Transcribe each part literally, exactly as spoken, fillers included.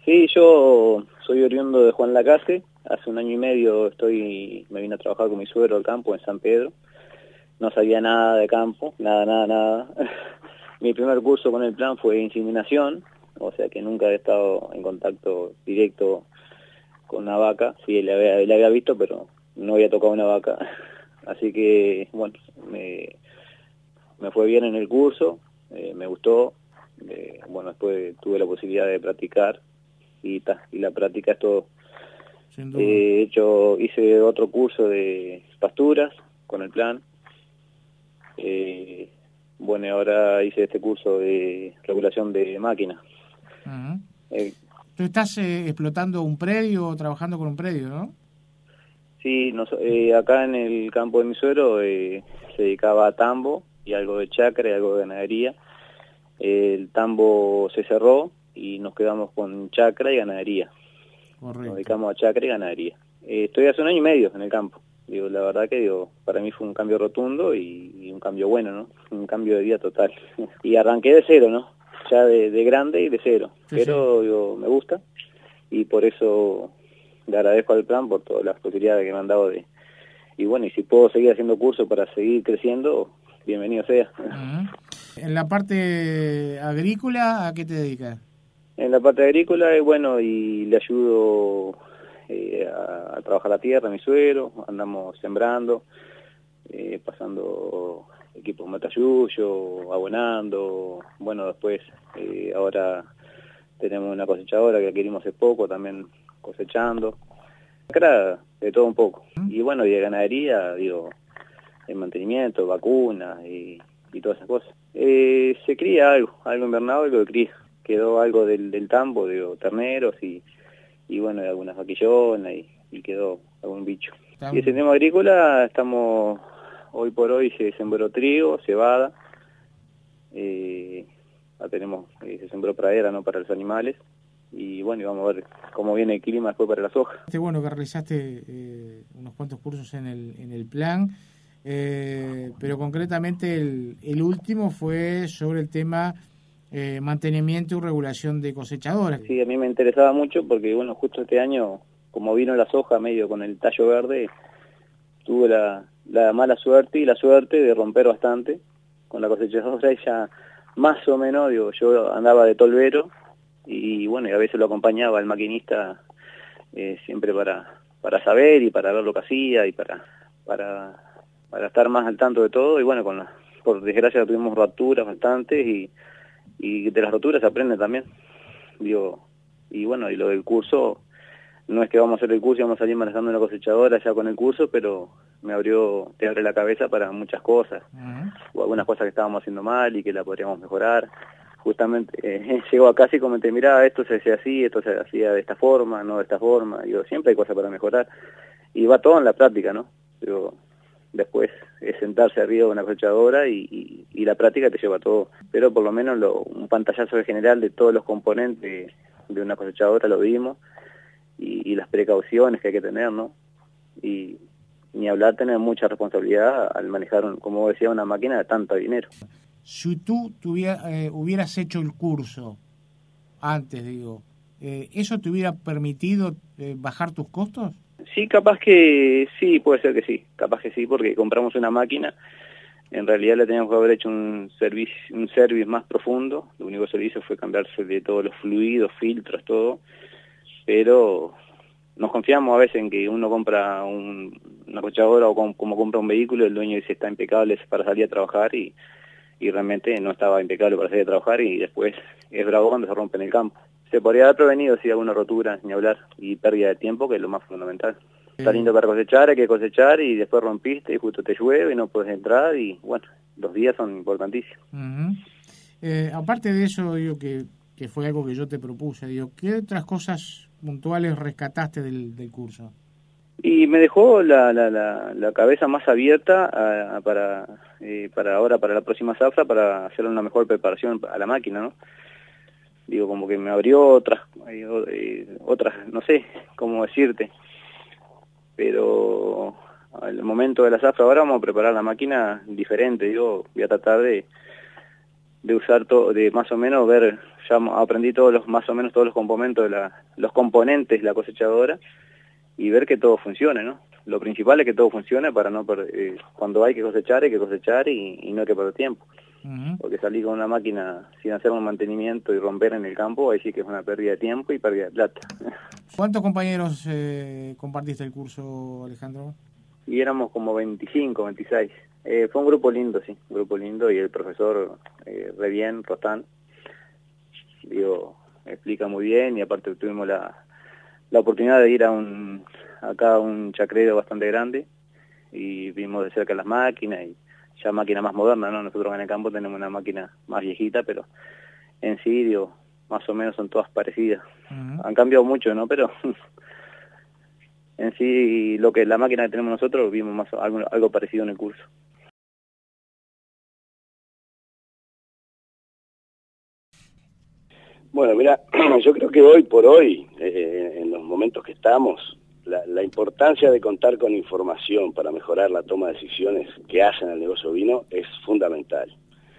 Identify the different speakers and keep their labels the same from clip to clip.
Speaker 1: Sí, yo soy oriundo de Juan Lacase. Hace un año y medio estoy, me vine a trabajar con mi suegro al campo en San Pedro. No sabía nada de campo, nada, nada, nada. Mi primer curso con el plan fue inseminación, o sea que nunca he estado en contacto directo con una vaca. Sí, le había, le había visto, pero no había tocado una vaca. Así que, bueno, me, me fue bien en el curso, eh, me gustó. Eh, bueno, después tuve la posibilidad de practicar y, ta, y la práctica es todo.
Speaker 2: Sin duda.
Speaker 1: Eh, hecho, hice otro curso de pasturas con el plan. Eh, bueno, ahora hice este curso de regulación de máquinas.
Speaker 2: Uh-huh.
Speaker 1: Eh,
Speaker 2: ¿Tú estás eh, explotando un predio o trabajando con un predio, no?
Speaker 1: sí, nos, eh, acá en el campo de mi suegro eh, se dedicaba a tambo y algo de chacra y algo de ganadería. Eh, el tambo se cerró y nos quedamos con chacra y ganadería.
Speaker 2: Correcto.
Speaker 1: Nos dedicamos a chacra y ganadería. Eh, estoy hace un año y medio en el campo. Digo, la verdad que digo, para mí fue un cambio rotundo y, y un cambio bueno, ¿no? Un cambio de vida total. Y arranqué de cero, ¿no? Ya de, de grande y de cero.
Speaker 2: Sí,
Speaker 1: Pero
Speaker 2: sí.
Speaker 1: digo, me gusta y por eso le agradezco al plan por todas las posibilidades que me han dado de... Y bueno, y si puedo seguir haciendo cursos para seguir creciendo, bienvenido sea.
Speaker 2: Uh-huh. En la parte agrícola, ¿a qué te dedicas?
Speaker 1: En la parte agrícola, eh, bueno, y le ayudo eh, a, a trabajar la tierra a mi suegro, andamos sembrando, eh, pasando equipos matayuyo, abonando, bueno, después eh, ahora tenemos una cosechadora que adquirimos hace poco, también cosechando, acá de todo un poco, y bueno, y de ganadería, digo, el mantenimiento, vacunas y, y todas esas cosas. Eh, se cría algo, algo invernado, algo de cría. Quedó algo del, del tambo, digo, terneros y, y bueno, algunas vaquillonas y, y quedó algún bicho.
Speaker 2: Está...
Speaker 1: Y ese tema agrícola, estamos, hoy por hoy se sembró trigo, cebada, eh, la tenemos, eh, se sembró pradera, ¿no?, para los animales, y bueno, y vamos a ver cómo viene el clima después para la soja.
Speaker 2: Qué bueno que realizaste eh, unos cuantos cursos en el, en el plan, eh, pero concretamente el, el último fue sobre el tema Eh, mantenimiento y regulación de cosechadoras.
Speaker 1: Sí, a mí me interesaba mucho porque, bueno, justo este año, como vino la soja medio con el tallo verde, tuve la, la mala suerte y la suerte de romper bastante con la cosechadora. Ella, más o menos, digo, yo andaba de tolvero y, bueno, y a veces lo acompañaba el maquinista eh, siempre para, para saber y para ver lo que hacía y para, para, para estar más al tanto de todo. Y, bueno, con la, por desgracia tuvimos rupturas bastantes y y de las roturas se aprende también, digo, y bueno, y lo del curso, no es que vamos a hacer el curso y vamos a salir manejando una cosechadora ya con el curso, pero me abrió, te abre la cabeza para muchas cosas, uh-huh. o algunas cosas que estábamos haciendo mal y que la podríamos mejorar. Justamente eh, llego acá y comenté, mirá, esto se hacía así, esto se hacía de esta forma, no de esta forma, digo, siempre hay cosas para mejorar, y va todo en la práctica, ¿no? Digo, después es sentarse arriba de una cosechadora y, y, y la práctica te lleva a todo. Pero por lo menos lo, un pantallazo general de todos los componentes de una cosechadora lo vimos y, y las precauciones que hay que tener, ¿no? Y ni hablar tener mucha responsabilidad al manejar, como decía, una máquina de tanto dinero.
Speaker 2: Si tú tuviera, eh, hubieras hecho el curso antes, digo, eh, ¿eso te hubiera permitido eh, bajar tus costos?
Speaker 1: Sí, capaz que sí, puede ser que sí, capaz que sí, porque compramos una máquina, en realidad le teníamos que haber hecho un servicio un service más profundo, el único servicio fue cambiarse de todos los fluidos, filtros, todo, pero nos confiamos a veces en que uno compra un, una cosechadora o com, como compra un vehículo, el dueño dice está impecable para salir a trabajar y, y realmente no estaba impecable para salir a trabajar y después es bravo cuando se rompe en el campo. Se podría haber prevenido si alguna rotura, ni hablar, y pérdida de tiempo, que es lo más fundamental. Eh... Está lindo para cosechar, hay que cosechar, y después rompiste, y justo te llueve, y no puedes entrar, y bueno, los días son importantísimos.
Speaker 2: Uh-huh. Eh, aparte de eso, digo que, que fue algo que yo te propuse, digo, ¿qué otras cosas puntuales rescataste del, del curso?
Speaker 1: Y me dejó la, la, la, la cabeza más abierta a, a para, eh, para ahora, para la próxima zafra, para hacer una mejor preparación a la máquina, ¿no? Digo, como que me abrió otras, eh, otras, no sé cómo decirte, pero al momento de la zafra ahora vamos a preparar la máquina diferente, digo, voy a tratar de, de usar todo, de más o menos ver ya aprendí todos los, más o menos todos los componentes de la, los componentes de la cosechadora y ver que todo funcione, ¿no? Lo principal es que todo funcione para no perder, eh, cuando hay que cosechar, hay que cosechar y, y no hay que perder tiempo. Uh-huh. Porque salir con una máquina sin hacer un mantenimiento y romper en el campo, ahí sí que es una pérdida de tiempo y pérdida de plata.
Speaker 2: ¿Cuántos compañeros eh, compartiste el curso, Alejandro?
Speaker 1: Y éramos como veinticinco, veintiséis. Eh, fue un grupo lindo, sí, un grupo lindo, y el profesor, eh, re bien, Rostán, digo, explica muy bien, y aparte tuvimos la, la oportunidad de ir a un acá a un chacrero bastante grande, y vimos de cerca las máquinas, y ya máquina más moderna, ¿no? Nosotros en el campo tenemos una máquina más viejita, pero en sí, digo, más o menos son todas parecidas. Uh-huh. Han cambiado mucho, ¿no? Pero en sí, lo que la máquina que tenemos nosotros, vimos más algo, algo parecido en el curso.
Speaker 3: Bueno, mira, yo creo que hoy por hoy, eh, en los momentos que estamos, la, la importancia de contar con información para mejorar la toma de decisiones que hacen al negocio ovino es fundamental.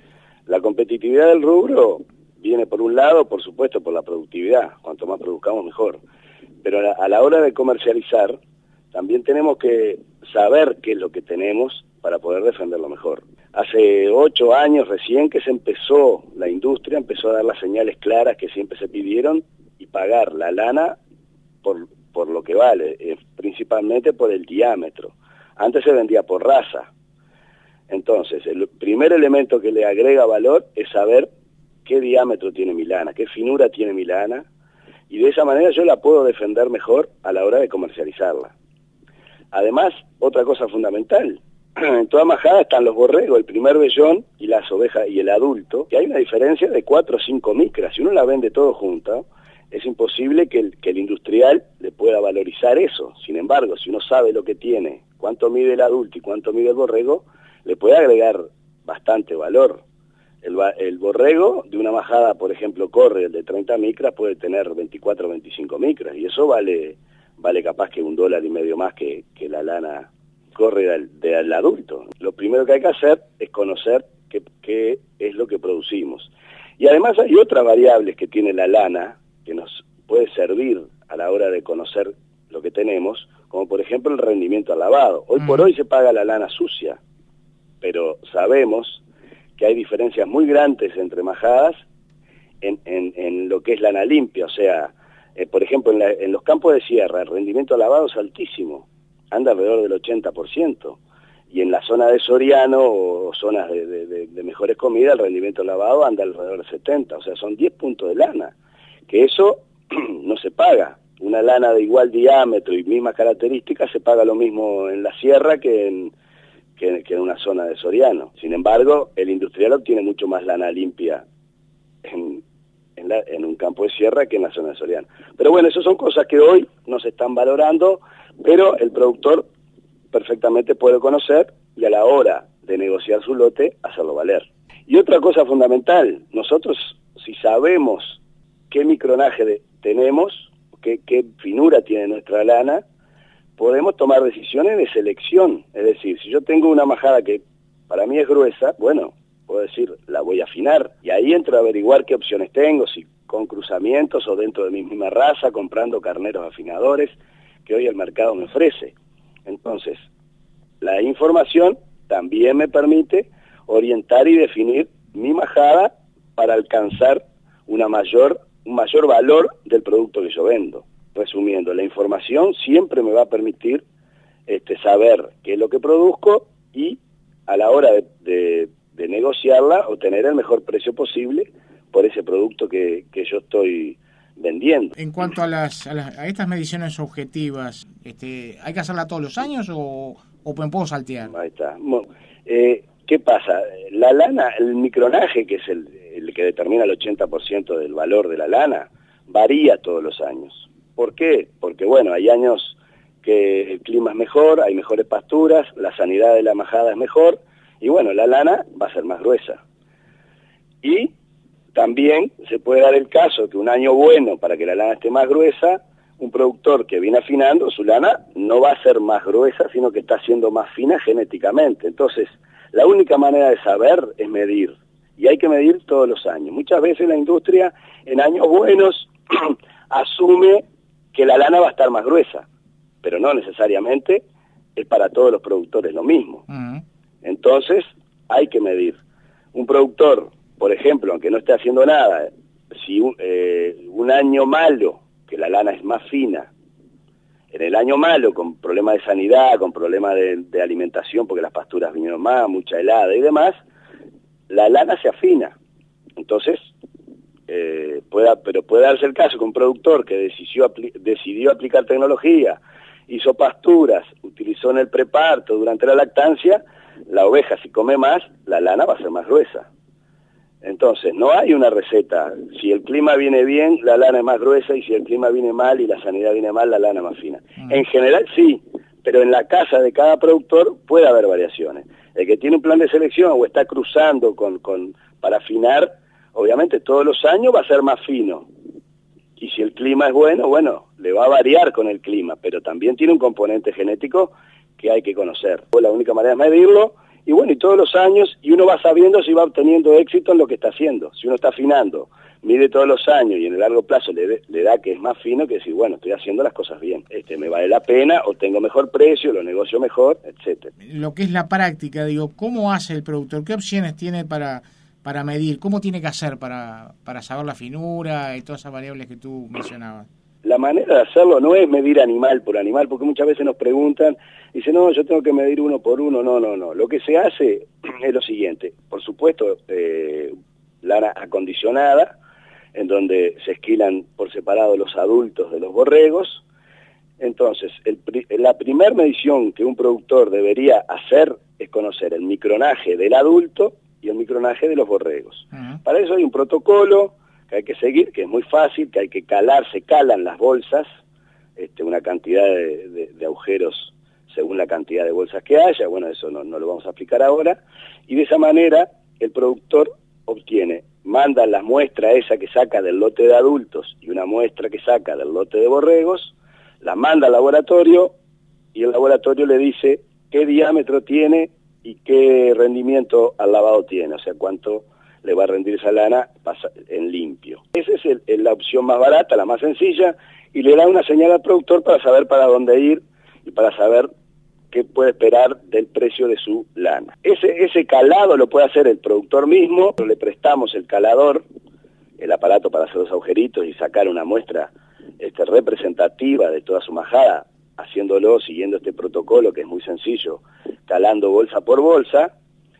Speaker 3: La competitividad del rubro viene por un lado, por supuesto, por la productividad. Cuanto más produzcamos, mejor. Pero a la, a la hora de comercializar, también tenemos que saber qué es lo que tenemos para poder defenderlo mejor. Hace ocho años recién que se empezó, la industria empezó a dar las señales claras que siempre se pidieron y pagar la lana por, por lo que vale, eh, principalmente por el diámetro. Antes se vendía por raza. Entonces, el primer elemento que le agrega valor es saber qué diámetro tiene mi lana, qué finura tiene mi lana, y de esa manera yo la puedo defender mejor a la hora de comercializarla. Además, otra cosa fundamental, en toda majada están los borregos, el primer vellón y las ovejas y el adulto, que hay una diferencia de cuatro o cinco micras. Si uno la vende todo junto, es imposible que el, que el industrial le pueda valorizar eso. Sin embargo, si uno sabe lo que tiene, cuánto mide el adulto y cuánto mide el borrego, le puede agregar bastante valor. El, el borrego de una majada, por ejemplo, corre el de treinta micras, puede tener veinticuatro o veinticinco micras, y eso vale, vale capaz que un dólar y medio más que, que la lana corre del, del adulto. Lo primero que hay que hacer es conocer qué, qué es lo que producimos. Y además hay otras variables que tiene la lana que nos puede servir a la hora de conocer lo que tenemos, como por ejemplo el rendimiento al lavado. Hoy por hoy se paga la lana sucia, pero sabemos que hay diferencias muy grandes entre majadas en, en, en lo que es lana limpia. O sea, eh, por ejemplo, en, la, en los campos de sierra el rendimiento al lavado es altísimo, anda alrededor del ochenta por ciento, y en la zona de Soriano o zonas de, de, de, de mejores comidas el rendimiento al lavado anda alrededor del setenta, o sea, son diez puntos de lana, que eso no se paga. Una lana de igual diámetro y mismas características se paga lo mismo en la sierra que en, que, que en una zona de Soriano. Sin embargo, el industrial obtiene mucho más lana limpia en, en, la, en un campo de sierra que en la zona de Soriano. Pero bueno, esas son cosas que hoy no se están valorando, pero el productor perfectamente puede conocer y a la hora de negociar su lote, hacerlo valer. Y otra cosa fundamental, nosotros si sabemos qué micronaje de, tenemos, qué, qué finura tiene nuestra lana, podemos tomar decisiones de selección. Es decir, si yo tengo una majada que para mí es gruesa, bueno, puedo decir, la voy a afinar. Y ahí entro a averiguar qué opciones tengo, si con cruzamientos o dentro de mi misma raza, comprando carneros afinadores, que hoy el mercado me ofrece. Entonces, la información también me permite orientar y definir mi majada para alcanzar una mayor, un mayor valor del producto que yo vendo. Resumiendo, la información siempre me va a permitir este, saber qué es lo que produzco y a la hora de, de, de negociarla, obtener el mejor precio posible por ese producto que, que yo estoy vendiendo.
Speaker 2: En cuanto a las, a las a estas mediciones objetivas, este, ¿hay que hacerla todos los años o, o puedo saltear?
Speaker 3: Ahí está. Bueno, eh, ¿qué pasa? La lana, el micronaje, que es el, el que determina el ochenta por ciento del valor de la lana, varía todos los años. ¿Por qué? Porque bueno, hay años que el clima es mejor, hay mejores pasturas, la sanidad de la majada es mejor, y bueno, la lana va a ser más gruesa. Y también se puede dar el caso que un año bueno para que la lana esté más gruesa, un productor que viene afinando, su lana no va a ser más gruesa, sino que está siendo más fina genéticamente. Entonces, la única manera de saber es medir. y hay que medir todos los años. Muchas veces la industria en años buenos asume que la lana va a estar más gruesa, pero no necesariamente es para todos los productores lo mismo. Uh-huh. Entonces hay que medir. Un productor, por ejemplo, aunque no esté haciendo nada, si un, eh, un año malo, que la lana es más fina, en el año malo, con problemas de sanidad, con problemas de, de alimentación, porque las pasturas vinieron más, mucha helada y demás, la lana se afina. Entonces, eh, pueda, pero puede darse el caso que un productor que decidió, apli decidió aplicar tecnología, hizo pasturas, utilizó en el preparto, durante la lactancia, la oveja si come más, la lana va a ser más gruesa. Entonces, no hay una receta. Si el clima viene bien, la lana es más gruesa, y si el clima viene mal y la sanidad viene mal, la lana es más fina. Mm. En general sí, pero en la casa de cada productor puede haber variaciones. El que tiene un plan de selección o está cruzando con, con para afinar, obviamente todos los años va a ser más fino. Y si el clima es bueno, bueno, le va a variar con el clima, pero también tiene un componente genético que hay que conocer. La única manera es medirlo. Y bueno, y todos los años, y uno va sabiendo si va obteniendo éxito en lo que está haciendo. Si uno está afinando, mide todos los años y en el largo plazo le, le da que es más fino que decir, bueno, estoy haciendo las cosas bien. Este, me vale la pena, o tengo mejor precio, lo negocio mejor, etcétera.
Speaker 2: Lo que es la práctica, digo, ¿cómo hace el productor? ¿Qué opciones tiene para, para medir? ¿Cómo tiene que hacer para, para saber la finura y todas esas variables que tú mencionabas?
Speaker 3: La manera de hacerlo no es medir animal por animal, porque muchas veces nos preguntan, dicen, no, yo tengo que medir uno por uno. No, no, no. Lo que se hace es lo siguiente. Por supuesto, eh, lana acondicionada, en donde se esquilan por separado los adultos de los borregos. Entonces, el, la primera medición que un productor debería hacer es conocer el micronaje del adulto y el micronaje de los borregos. Uh-huh. Para eso hay un protocolo que hay que seguir, que es muy fácil, que hay que calar, se calan las bolsas, este, una cantidad de, de, de agujeros según la cantidad de bolsas que haya. Bueno, eso no, no lo vamos a aplicar ahora, y de esa manera el productor obtiene, manda la muestra esa que saca del lote de adultos y una muestra que saca del lote de borregos, la manda al laboratorio, y el laboratorio le dice qué diámetro tiene y qué rendimiento al lavado tiene, o sea, cuánto le va a rendir esa lana en limpio. Esa es el, el, la opción más barata, la más sencilla, y le da una señal al productor para saber para dónde ir y para saber qué puede esperar del precio de su lana. Ese, ese calado lo puede hacer el productor mismo, le prestamos el calador, el aparato para hacer los agujeritos y sacar una muestra este, representativa de toda su majada, haciéndolo, siguiendo este protocolo que es muy sencillo, calando bolsa por bolsa,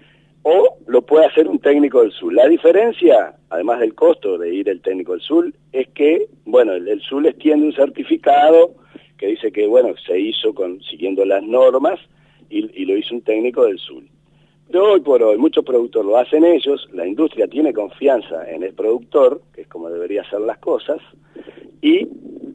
Speaker 3: o lo puede hacer un técnico del S U L. La diferencia, además del costo de ir el técnico del S U L, es que, bueno, el, el S U L extiende un certificado que dice que, bueno, se hizo con siguiendo las normas y, y lo hizo un técnico del S U L. Pero hoy por hoy muchos productores lo hacen ellos, la industria tiene confianza en el productor, que es como debería hacer las cosas, y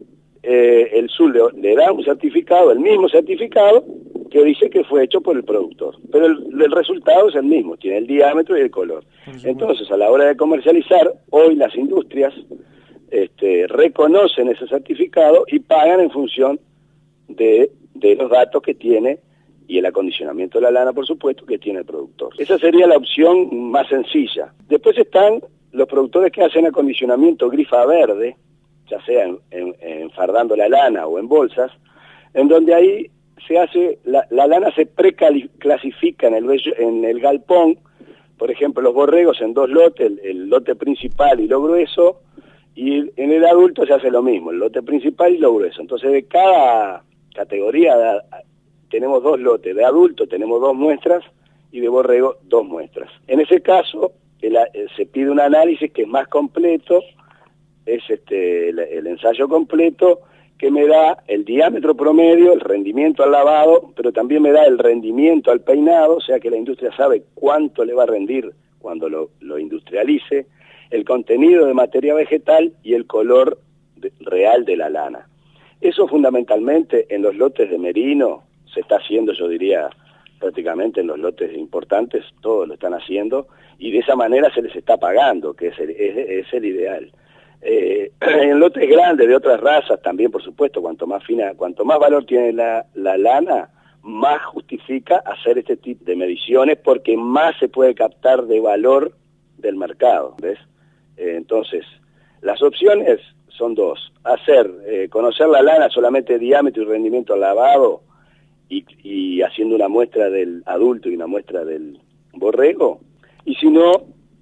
Speaker 3: eh, el S U L le, le da un certificado, el mismo certificado, que dice que fue hecho por el productor, pero el, el resultado es el mismo, tiene el diámetro y el color. Entonces, a la hora de comercializar, hoy las industrias este, reconocen ese certificado y pagan en función de, de los datos que tiene y el acondicionamiento de la lana, por supuesto, que tiene el productor. Esa sería la opción más sencilla. Después están los productores que hacen acondicionamiento grifa verde, ya sea en, en, en fardando la lana o en bolsas, en donde ahí se hace, la, la lana se preclasifica en el, en el galpón, por ejemplo, los borregos en dos lotes, el, el lote principal y lo grueso, y en el adulto se hace lo mismo, el lote principal y lo grueso. Entonces, de cada categoría de, tenemos dos lotes, de adulto tenemos dos muestras y de borrego dos muestras. En ese caso, el, se pide un análisis que es más completo, es este el, el ensayo completo, que me da el diámetro promedio, el rendimiento al lavado, pero también me da el rendimiento al peinado, o sea que la industria sabe cuánto le va a rendir cuando lo, lo industrialice, el contenido de materia vegetal y el color de, real de la lana. Eso fundamentalmente en los lotes de merino se está haciendo, yo diría, prácticamente en los lotes importantes, todos lo están haciendo, y de esa manera se les está pagando, que es el, es, es el ideal. Eh, en lotes grandes de otras razas también, por supuesto, cuanto más fina, cuanto más valor tiene la, la lana, más justifica hacer este tipo de mediciones, porque más se puede captar de valor del mercado, ¿ves? Eh, entonces, las opciones son dos: hacer, eh, conocer la lana solamente diámetro y rendimiento al lavado, y, y haciendo una muestra del adulto y una muestra del borrego, y si no,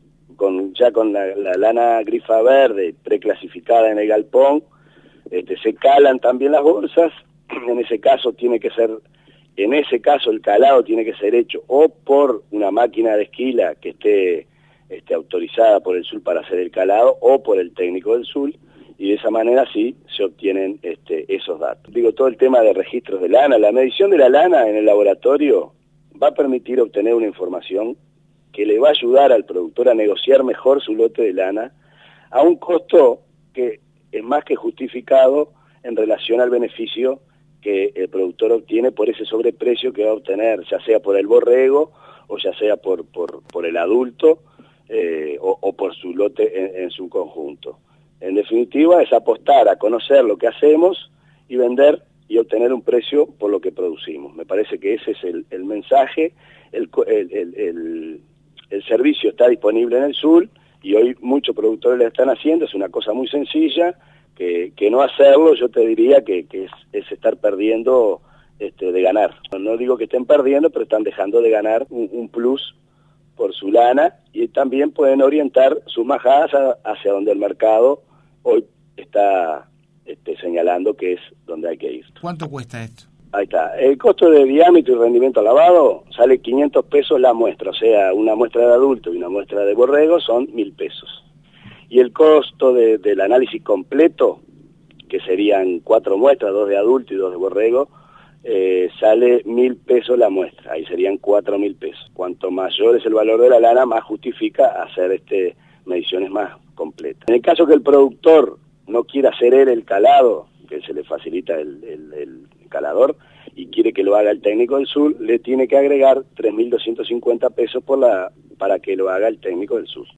Speaker 3: con ya con la, la lana grifa verde preclasificada en el galpón, este, se calan también las bolsas. En ese caso tiene que ser, en ese caso el calado tiene que ser hecho o por una máquina de esquila que esté este, autorizada por el S U L para hacer el calado, o por el técnico del S U L, y de esa manera sí se obtienen este, esos datos. Digo, todo el tema de registros de lana, la medición de la lana en el laboratorio va a permitir obtener una información que le va a ayudar al productor a negociar mejor su lote de lana a un costo que es más que justificado en relación al beneficio que el productor obtiene por ese sobreprecio que va a obtener, ya sea por el borrego o ya sea por, por, por el adulto eh, o, o por su lote en, en su conjunto. En definitiva, es apostar a conocer lo que hacemos y vender y obtener un precio por lo que producimos. Me parece que ese es el, el mensaje. El, el, el, el, el servicio está disponible en el S U L y hoy muchos productores lo están haciendo. Es una cosa muy sencilla, que, que no hacerlo yo te diría que, que es, es estar perdiendo este, de ganar. No digo que estén perdiendo, pero están dejando de ganar un, un plus por su lana, y también pueden orientar sus majadas a, hacia donde el mercado hoy está este, señalando que es donde hay que ir.
Speaker 2: ¿Cuánto cuesta esto?
Speaker 3: Ahí está. El costo de diámetro y rendimiento lavado sale quinientos pesos la muestra, o sea, una muestra de adulto y una muestra de borrego son mil pesos. Y el costo de, del análisis completo, que serían cuatro muestras, dos de adulto y dos de borrego, eh, sale mil pesos la muestra, ahí serían cuatro mil pesos. Cuanto mayor es el valor de la lana, más justifica hacer este mediciones más completas. En el caso que el productor no quiera hacer él el calado, que se le facilita el, el, el calador, y quiere que lo haga el técnico del S U L, le tiene que agregar tres mil doscientos cincuenta pesos por la, para que lo haga el técnico del S U L.